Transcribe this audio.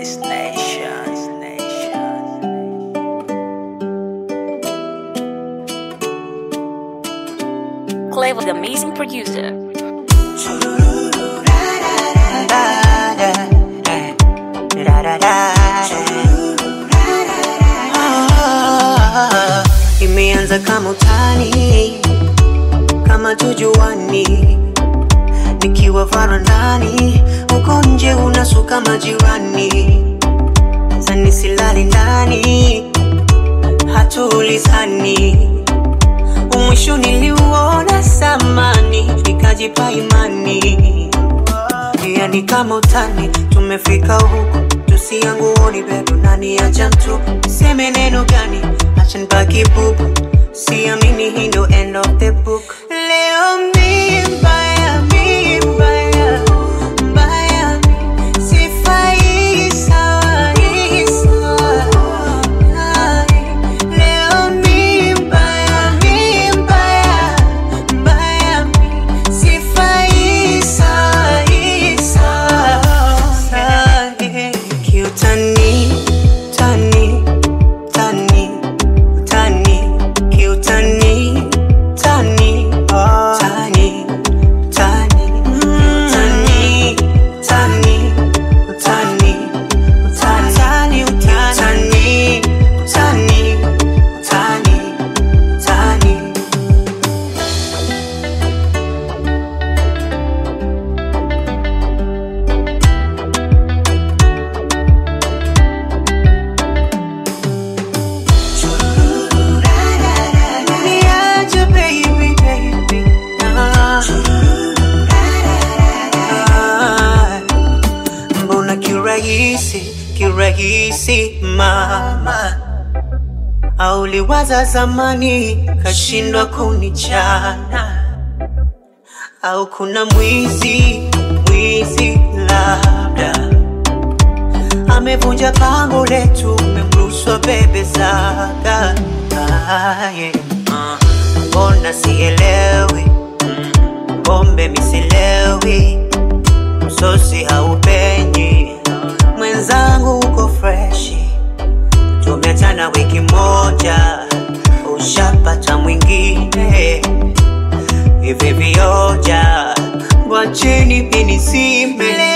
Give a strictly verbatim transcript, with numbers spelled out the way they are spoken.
This nation, this nation. Clay was the amazing producer. Imeanza kama utani, kama tujuani, nikiwa varandani, uko nje unasuka majirani. Zani silali ndani, hatuulizani. Mwisho niliuona samani, nikajipa imani. Yani kama utani, tumefika huku, tusianguoni bedu nani acha mtu. Seme neno gani, acha nibaki bubu, siamini hii ndo end of the book. Leo mi mbaya, mi mbaya, mbaya, sifai sawa, hii sawa. Leo mi mbaya, mi mbaya, mbaya, sifai sawa, hii sawa. Kiutani, tani, tani, tani, kiutani, tani, tani, tani, tani, tani, tani, tani, tani, tani, tani, tani. Niaje baby, baby, ah. Ah. Mbona kirahisi, kirahisi mama, au liwaza zamani kashindwa kunichana, au kuna mwizi, mwizi labda amevunja pango letu, umemrushwa bebe zaka. Ah, yeah. uh. Mbona sielewi, pombe misilewi, msosi haupenyi, mwenzangu uko freshi, tumeachana wiki moja, ushapata mwingine. Hivi vioja, wacheni mimi nisime.